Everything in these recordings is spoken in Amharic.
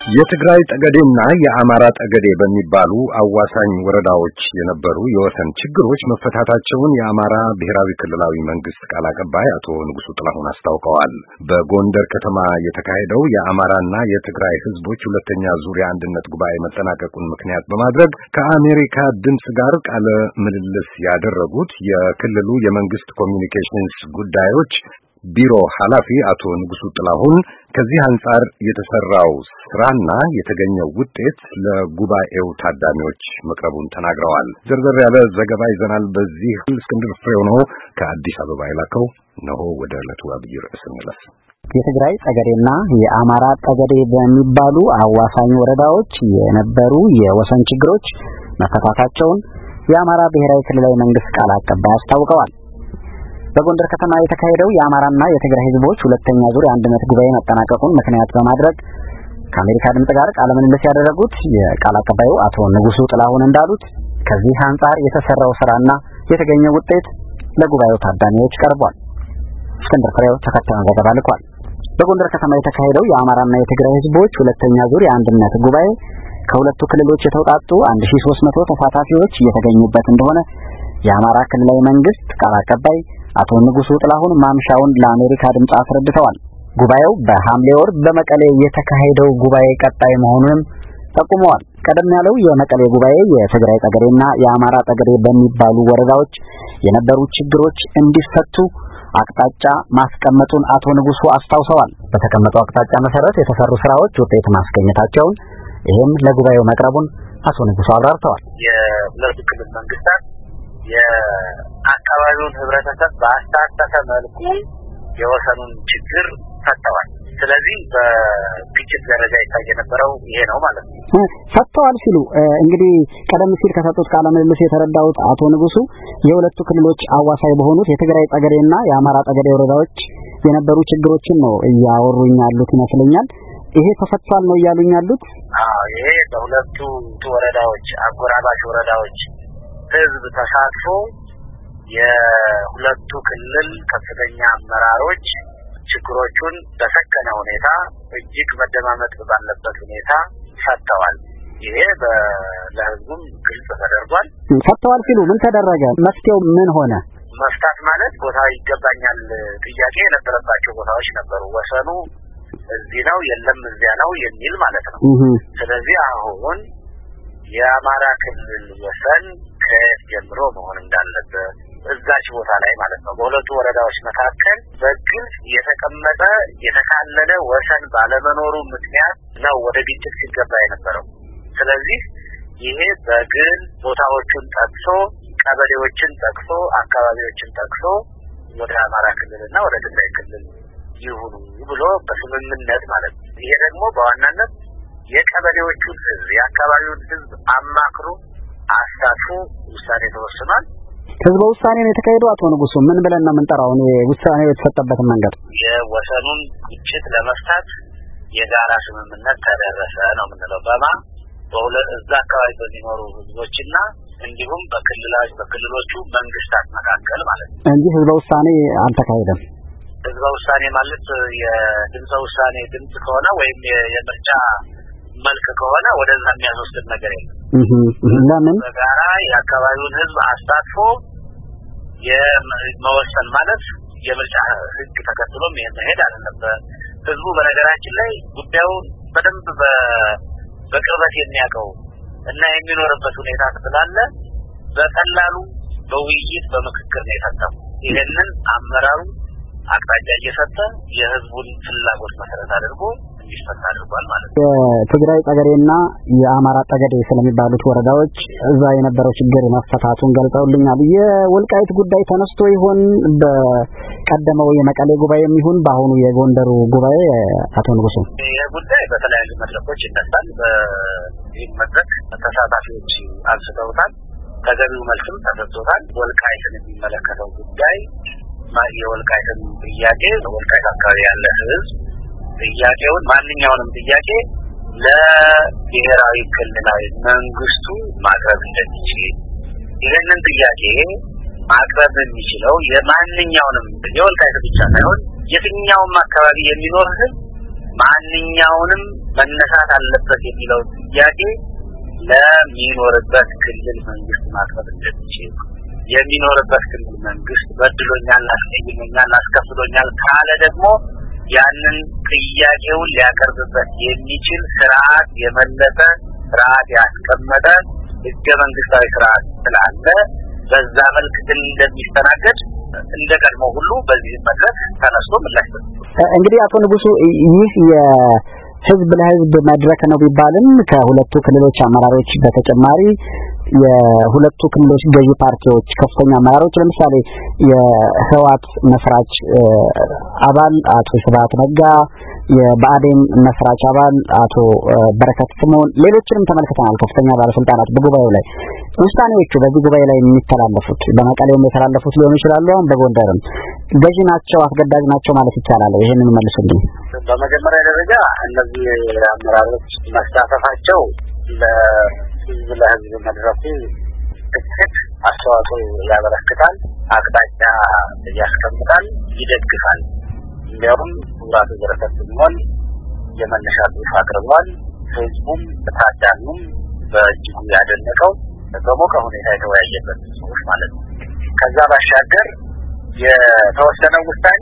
የትግራይ ጠገዴና የአማራ ጠገዴ በሚባሉ አዋሳኝ ወረዳዎች የነበሩ የወሰን ችግሮች መፈታታቸውን የአማራ ብሔራዊ ክልላዊ መንግስት ቃል አቀባይ አቶ ንጉሱ ጥላሁን አስታውቀዋል። በጎንደር ከተማ የተካሄደው የአማራና የትግራይ ህዝቦች ሁለተኛ ዙር የአንድነት ጉባኤ መጠናቀቁን ምክንያት በማድረግ ከአሜሪካ ድምጽ ጋር ቃለ ምልልስ ያደረጉት የክልሉ የመንግስት ኮሚኒኬሽንስ ጉዳዮች ቢሮ ኃላፊ አቶ ንጉሱ ጥላሁን ከዚህ አንጻር የተሰራው ስራና የተገኘው ውጤት ለጉባኤው ታዳሚዎች መቅረቡን ተናግረዋል። ዝርዝር ያለ ዘገባ ይዘናል። በዚህ እስክንድር ፍሬው ነው ከአዲስ አበባ የላከው። ነው ወደ ዕለቱ አብይ ርዕስ እንለፍ። የትግራይ ጠገዴና የአማራ ጠገዴ በሚባሉ አዋሳኝ ወረዳዎች የነበሩ የወሰን ችግሮች መፈታታቸውን የአማራ ብሔራዊ ክልላዊ መንግስት ቃል አቀባይ አስታውቀዋል። በጎንደር ከተማ የተካሄደው የአማራና የትግራይ ህዝቦች ሁለተኛ ዙር የአንድነት ጉባኤ መጠናቀቁን ምክንያት በማድረግ ከአሜሪካ ድምጽ ጋር ቃለ ምልልስ ያደረጉት የቃል አቀባዩ አቶ ንጉሱ ጥላሁን እንዳሉት ከዚህ አንጻር የተሰራው ስራና የተገኘው ውጤት ለጉባኤው ታዳሚዎች ቀርቧል። እስክንድር ፍሬው ተከታዩን ዘገባ ልኳል። በጎንደር ከተማ የተካሄደው የአማራና የትግራይ ህዝቦች ሁለተኛ ዙር የአንድነት ጉባኤ ከሁለቱ ክልሎች የተውጣጡ 1300 ተሳታፊዎች እየተገኙበት እንደሆነ የአማራ ክልላዊ መንግስት ቃል አቀባይ አቶ ንጉሱ ጥላሁን ማምሻውን ለአሜሪካ ድምጽ አስረድተዋል። ጉባኤው በሐምሌ ወር በመቀሌ የተካሄደው ጉባኤ ቀጣይ መሆኑን ጠቁመዋል። ቀደም ያለው የመቀሌ ጉባኤ የትግራይ ጠገዴና የአማራ ጠገዴ በሚባሉ ወረዳዎች የነበሩ ችግሮች እንዲፈቱ አቅጣጫ ማስቀመጡን አቶ ንጉሱ አስታውሰዋል። በተቀመጠው አቅጣጫ መሰረት የተሰሩ ስራዎች ውጤት ማስገኘታቸውን ይህም ለጉባኤው መቅረቡን አቶ ንጉሱ አብራርተዋል። የሁለቱ ክልል መንግስታት የአካባቢውን ህብረተሰብ በአሳተፈ መልኩ የወሰኑን ችግር ፈተዋል። ስለዚህ በግጭት ደረጃ ይታይ የነበረው ይሄ ነው ማለት ነው። ፈተዋል ሲሉ እንግዲህ ቀደም ሲል ከሰጡት ቃለ ምልልስ የተረዳሁት አቶ ንጉሱ የሁለቱ ክልሎች አዋሳኝ በሆኑት የትግራይ ጠገዴና የአማራ ጠገዴ ወረዳዎች የነበሩ ችግሮችን ነው እያወሩኝ ያሉት ይመስለኛል። ይሄ ተፈቷል ነው እያሉኝ ያሉት? ይሄ በሁለቱ ወረዳዎች አጎራባች ወረዳዎች ህዝብ ተሳትፎ የሁለቱ ክልል ከፍተኛ አመራሮች ችግሮቹን በሰከነ ሁኔታ እጅግ መደማመጥ ባለበት ሁኔታ ፈተዋል። ይሄ ለህዝቡም ግልጽ ተደርጓል። ፈተዋል ሲሉ ምን ተደረገ? መፍትሄው ምን ሆነ? መፍታት ማለት ቦታ ይገባኛል ጥያቄ የነበረባቸው ቦታዎች ነበሩ። ወሰኑ እዚህ ነው የለም እዚያ ነው የሚል ማለት ነው። ስለዚህ አሁን የአማራ ክልል ወሰን ከየት ጀምሮ መሆን እንዳለበት እዛች ቦታ ላይ ማለት ነው በሁለቱ ወረዳዎች መካከል በግልጽ የተቀመጠ የተካለለ ወሰን ባለመኖሩ ምክንያት ነው ወደ ግጭት ሲገባ የነበረው። ስለዚህ ይሄ በግል ቦታዎችን ጠቅሶ ቀበሌዎችን ጠቅሶ አካባቢዎችን ጠቅሶ ወደ አማራ ክልልና ወደ ትግራይ ክልል ይሁኑ ብሎ በስምምነት ማለት ነው። ይሄ ደግሞ በዋናነት የቀበሌዎቹን ህዝብ የአካባቢውን ህዝብ አማክሮ አሳትፎ ውሳኔ ተወስኗል። ህዝበ ውሳኔ ነው የተካሄደው። አቶ ንጉሱ ምን ብለን ነው የምንጠራው? ውሳኔው የተሰጠበትን መንገድ የወሰኑን ግጭት ለመፍታት የጋራ ስምምነት ተደረሰ ነው የምንለው እዛ አካባቢ በሚኖሩ ህዝቦችና እንዲሁም በክልሎቹ መንግስታት መካከል ማለት ነው እንጂ ህዝበ ውሳኔ አልተካሄደም። ህዝበ ውሳኔ ማለት የድምጽ ውሳኔ ድምጽ ከሆነ ወይም የምርጫ መልክ ከሆነ ወደዛ የሚያስወስድ ነገር የለም። ለምን በጋራ የአካባቢውን ህዝብ አሳትፎ የመወሰን ማለት የምርጫ ህግ ተከትሎም መሄድ አለበት። ህዝቡ በነገራችን ላይ ጉዳዩን በደንብ በቅርበት የሚያውቀው እና የሚኖርበት ሁኔታ ስላለ በቀላሉ በውይይት በምክክር ነው የፈታው። ይሄንን አመራሩ አቅጣጫ እየሰጠ የህዝቡን ፍላጎት መሰረት አድርጎ እንዲፈታ አድርጓል ማለት ነው። የትግራይ ጠገዴና የአማራ ጠገዴ ስለሚባሉት ወረዳዎች እዛ የነበረው ችግር መፈታቱን ገልጸውልኛል። የወልቃይት ጉዳይ ተነስቶ ይሆን በቀደመው የመቀሌ ጉባኤም ይሁን በአሁኑ የጎንደሩ ጉባኤ? አቶ ንጉሱ የጉዳይ በተለያዩ መድረኮች ይነሳል። በዚህ መድረክ ተሳታፊዎች አንስተውታል። ተገቢው መልስም ተሰጥቶታል። ወልቃይትን የሚመለከተው ጉዳይ የወልቃይትን ጥያቄ ወልቃይት አካባቢ ያለ ህዝብ ጥያቄውን ማንኛውንም ጥያቄ ለብሔራዊ ክልላዊ መንግስቱ ማቅረብ እንደሚችል ይህንን ጥያቄ ማቅረብ የሚችለው የማንኛውንም የወልቃይት ብቻ ሳይሆን የትኛውም አካባቢ የሚኖር ህዝብ ማንኛውንም መነሳት አለበት የሚለው ጥያቄ ለሚኖርበት ክልል መንግስት ማቅረብ እንደሚችል የሚኖርበት ክልል መንግስት በድሎኛል፣ አስቀይሞኛል፣ አስከፍሎኛል ካለ ደግሞ ያንን ጥያቄውን ሊያቀርብበት የሚችል ስርዓት የመለጠ ስርዓት ያስቀመጠ ህገ መንግስታዊ ስርዓት ስላለ በዛ መልክ እንደሚስተናገድ እንደቀድሞ ሁሉ በዚህ መድረክ ተነስቶ ምላሽ እንግዲህ አቶ ንጉሱ ይህ የህዝብ ለህዝብ መድረክ ነው ቢባልም ከሁለቱ ክልሎች አመራሮች በተጨማሪ የሁለቱ ክልሎች ገዢ ፓርቲዎች ከፍተኛ አመራሮች ለምሳሌ የህዋት መስራች አባል አቶ ስብሐት ነጋ፣ የብአዴን መስራች አባል አቶ በረከት ስምኦን ሌሎችንም ተመልክተናል። ከፍተኛ ባለስልጣናት በጉባኤው ላይ ውሳኔዎቹ በዚህ ጉባኤ ላይ የሚተላለፉት በመቀሌም የተላለፉት ሊሆኑ ይችላሉ። በጎንደርም ገዢ ናቸው፣ አስገዳጅ ናቸው ማለት ይቻላል። ይሄንን መልሱልኝ። በመጀመሪያ ደረጃ እነዚህ አመራሮች መሳተፋቸው ለህዝብ ለህዝብ መድረኩ ትክክል አስተዋጽኦ ያበረክታል፣ አቅጣጫ ያስቀምጣል፣ ይደግፋል። እንዲያውም ራሱ በረከት ስምኦን የመነሻ ጽሑፍ አቅርቧል። ህዝቡም ታዳሚውም በእጅጉ ያደነቀው በሞቀ ሁኔታ የተወያየበት ጽሑፍ ማለት ነው። ከዛ ባሻገር የተወሰነው ውሳኔ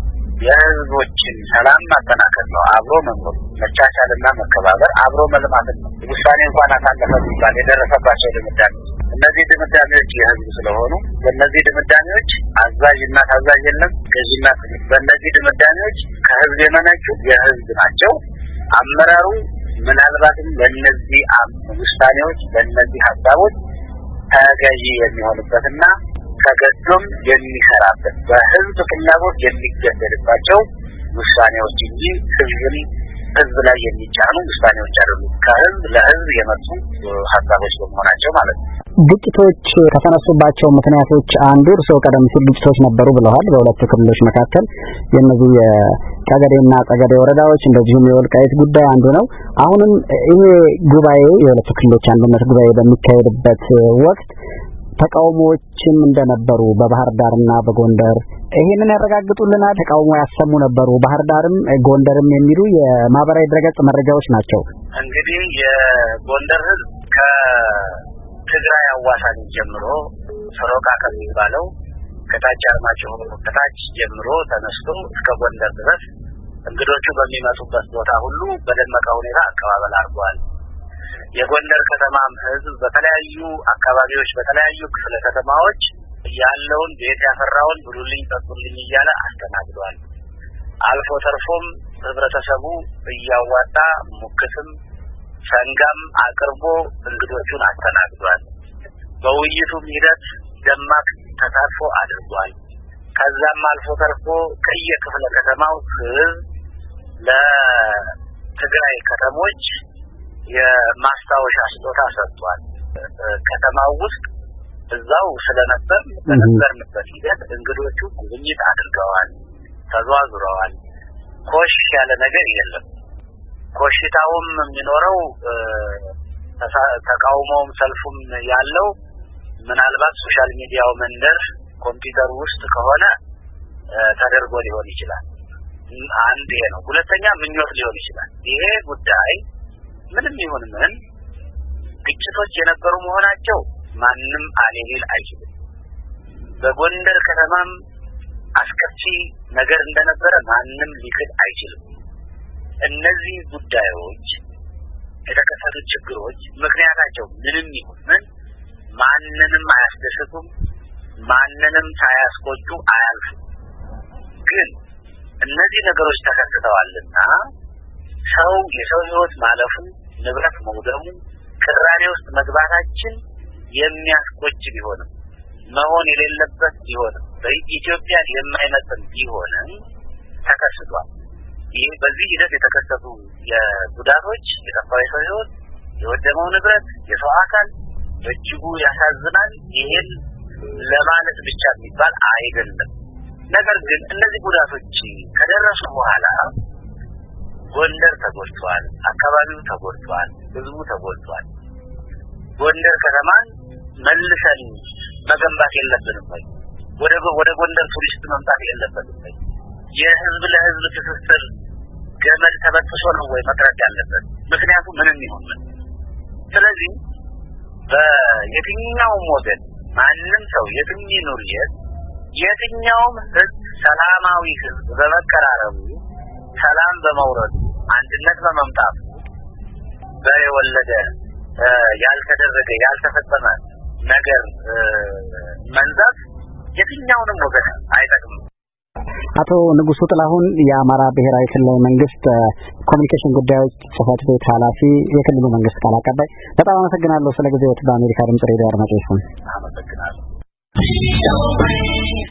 የህዝቦችን ሰላም ማጠናከር ነው፣ አብሮ መኖር፣ መቻቻልና መከባበር፣ አብሮ መልማት ነው። ውሳኔ እንኳን አሳለፈ ቢባል የደረሰባቸው ድምዳሜዎች እነዚህ ድምዳሜዎች የህዝብ ስለሆኑ በእነዚህ ድምዳሜዎች አዛዥና ታዛዥ የለም፣ ገዢና በእነዚህ ድምዳሜዎች ከህዝብ የመነጩ የህዝብ ናቸው። አመራሩ ምናልባትም ለእነዚህ ውሳኔዎች ለእነዚህ ሀሳቦች ተገዢ የሚሆንበትና ተገዶም የሚሰራበት በህዝብ ፍላጎት የሚገደድባቸው ውሳኔዎች እንጂ ህዝብ ላይ የሚጫኑ ውሳኔዎች አይደሉም። ከህዝብ ለህዝብ የመጡ ሀሳቦች በመሆናቸው ማለት ነው። ግጭቶች ከተነሱባቸው ምክንያቶች አንዱ እርስዎ ቀደም ሲል ግጭቶች ነበሩ ብለዋል በሁለቱ ክልሎች መካከል። የእነዚህ የጠገዴና ጸገዴ ወረዳዎች እንደዚሁም የወልቃይት ጉዳይ አንዱ ነው። አሁንም ይሄ ጉባኤ የሁለቱ ክልሎች አንድነት ጉባኤ በሚካሄድበት ወቅት ተቃውሞዎችም እንደነበሩ በባህር ዳርና በጎንደር ይሄንን ያረጋግጡልናል። ተቃውሞ ያሰሙ ነበሩ ባህር ዳርም ጎንደርም የሚሉ የማህበራዊ ድረገጽ መረጃዎች ናቸው። እንግዲህ የጎንደር ህዝብ ከትግራይ አዋሳኝ ጀምሮ ሰሮቃ ከሚባለው ከታች አርማጭሆ ከታች ጀምሮ ተነስቶ እስከ ጎንደር ድረስ እንግዶቹ በሚመጡበት ቦታ ሁሉ በደመቀ ሁኔታ አቀባበል አድርጓል። የጎንደር ከተማም ህዝብ በተለያዩ አካባቢዎች በተለያዩ ክፍለ ከተማዎች ያለውን ቤት ያፈራውን ብሉልኝ ጠጡልኝ እያለ አስተናግዷል። አልፎ ተርፎም ህብረተሰቡ እያዋጣ ሙክትም ሰንጋም አቅርቦ እንግዶቹን አስተናግዷል። በውይይቱም ሂደት ደማቅ ተሳትፎ አድርጓል። ከዛም አልፎ ተርፎ ከየክፍለ ከተማው ህዝብ ለትግራይ ከተሞች የማስታወሻ ስጦታ ሰጥቷል። ከተማው ውስጥ እዛው ስለነበር በነበርንበት ሂደት እንግዶቹ ጉብኝት አድርገዋል፣ ተዟዙረዋል። ኮሽ ያለ ነገር የለም። ኮሽታውም የሚኖረው ተቃውሞውም ሰልፉም ያለው ምናልባት ሶሻል ሚዲያው መንደር ኮምፒውተር ውስጥ ከሆነ ተደርጎ ሊሆን ይችላል። አንድ ይሄ ነው። ሁለተኛ ምኞት ሊሆን ይችላል። ይሄ ጉዳይ ምንም ይሁን ምን ግጭቶች የነበሩ መሆናቸው ማንም አሌሊል አይችልም። በጎንደር ከተማም አስከፊ ነገር እንደነበረ ማንም ሊክድ አይችልም። እነዚህ ጉዳዮች የተከሰቱ ችግሮች ምክንያታቸው ምንም ይሁን ምን ማንንም አያስደስቱም፣ ማንንም ሳያስቆጩ አያልፉም። ግን እነዚህ ነገሮች ተከስተዋልና ሰው የሰው ህይወት ማለፉ ንብረት መውደሙ ቅራኔ ውስጥ መግባታችን የሚያስቆጭ ቢሆንም መሆን የሌለበት ቢሆንም በኢትዮጵያ የማይመጥን ቢሆንም ተከስቷል። ይህ በዚህ ሂደት የተከሰቱ የጉዳቶች የጠፋው የሰው ህይወት የወደመው ንብረት የሰው አካል በእጅጉ ያሳዝናል። ይሄን ለማለት ብቻ የሚባል አይደለም። ነገር ግን እነዚህ ጉዳቶች ከደረሱ በኋላ ጎንደር ተጎድቷል፣ አካባቢው ተጎድቷል፣ ህዝቡ ተጎድቷል። ጎንደር ከተማን መልሰን መገንባት የለብንም ወይ? ወደ ጎንደር ቱሪስት መምጣት የለበትም ወይ? የህዝብ ለህዝብ ትስስር ገመድ ተበጥሶ ነው ወይ መቅረት ያለበት? ምክንያቱም ምንም ይሁን ምን። ስለዚህ በየትኛውም ወገን ማንም ሰው የትም ይኑር የትኛውም ህዝብ ሰላማዊ ህዝብ በመቀራረቡ ሰላም በመውረዱ አንድነት በመምጣቱ በሬ ወለደ ያልተደረገ ያልተፈጸመ ነገር መንዛት የትኛውንም ወገን አይጠቅምም። አቶ ንጉሱ ጥላሁን የአማራ ብሔራዊ ክልላዊ መንግስት ኮሙኒኬሽን ጉዳዮች ጽህፈት ቤት ኃላፊ፣ የክልሉ መንግስት ቃል አቀባይ፣ በጣም አመሰግናለሁ ስለ ጊዜዎት። በአሜሪካ ድምጽ ሬዲዮ አድማጮች ስም አመሰግናለሁ።